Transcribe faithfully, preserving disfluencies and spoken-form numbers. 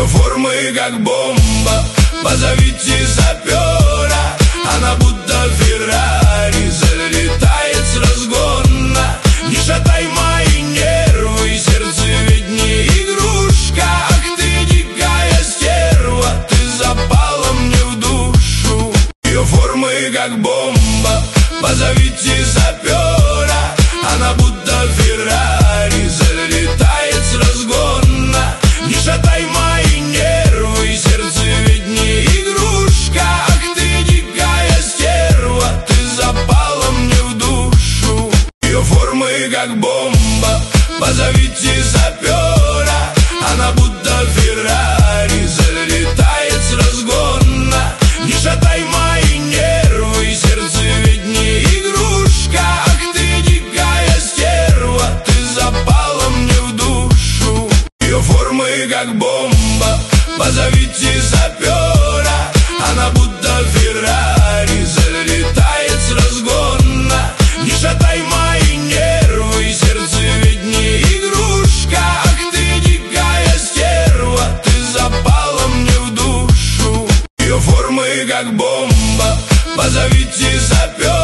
Ее формы как бомба, позовите сапера. Она будто Феррари, залетает с разгона. Не шатай мои нервы, сердце ведь не игрушка. Ах ты дикая стерва, ты запала мне в душу. Ее формы как бомба, позовите сапера. Она будто Феррари, залетает с разгона. Не шатай мои нервы, сердце ведь не игрушка. Ах ты дикая стерва, ты запала мне в душу. Ее формы как бомба, позовите сапера. Она будто Феррари, залетает с разгона. Не шатай мои нервы, сердце ведь не игрушка. Ах ты дикая стерва, ты запала мне в душу. Ее формы как бомба, позовите сапера. Она будто Феррари, залетает с разгона. Не шатай мои нервы, сердце ведь не игрушка. Ах ты дикая стерва, ты запала мне в душу. Ее формы как бомба, позовите сапера.